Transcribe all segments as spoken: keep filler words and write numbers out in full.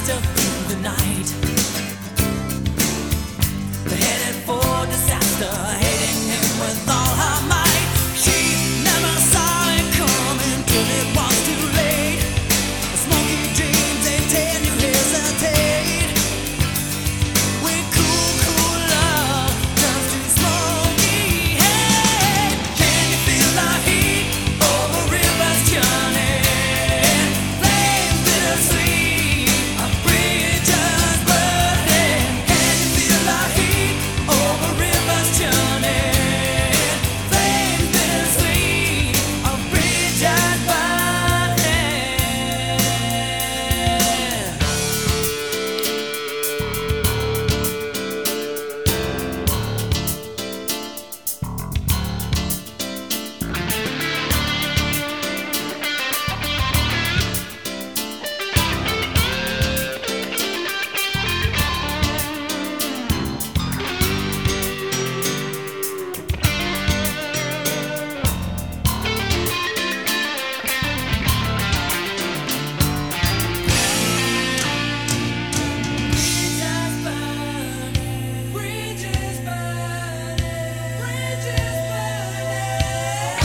faster through the night. They're headed for disaster, hitting him with all her might. She never saw it coming till it was too late. The smoky dreams, they tend to hesitate. With cool, cool love turns to smoky hate. Can you feel the heat over rivers churning? Flames bittersweet, a bridges burning. Can you feel the heat over rivers churning? Flames bittersweet, a bridges burning. Bridges burning, bridges burning.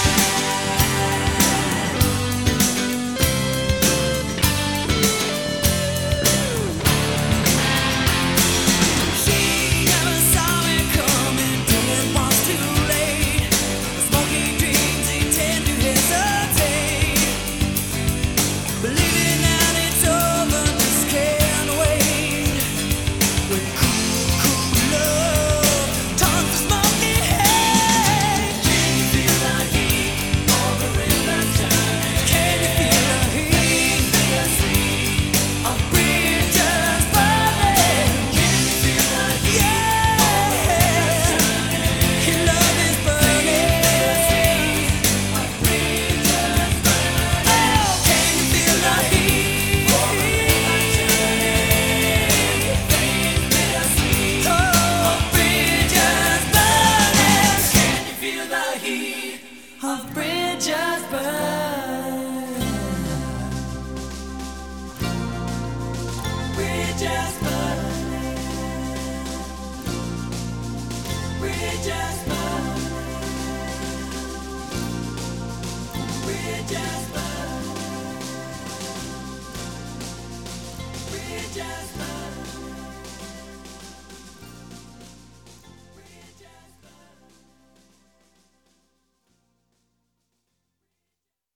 She never saw it coming till it was too late. The smoky dreams, they tend to hesitate. Believing that it's over just can't wait. With cool, cool love turns to smoky hate. Can you feel the heat over rivers turning? Can you feel the heat? Bittersweet, a bridges burning. Can you feel the heat over rivers turning? Your love is burning. A bridges burning. Oh, can you feel the heat over rivers turning? Flames bittersweet, oh, bridges burning. Can you feel the heat of bridges burning? Bridges burning. Bridges burning. Bridges burning. Bridges burning.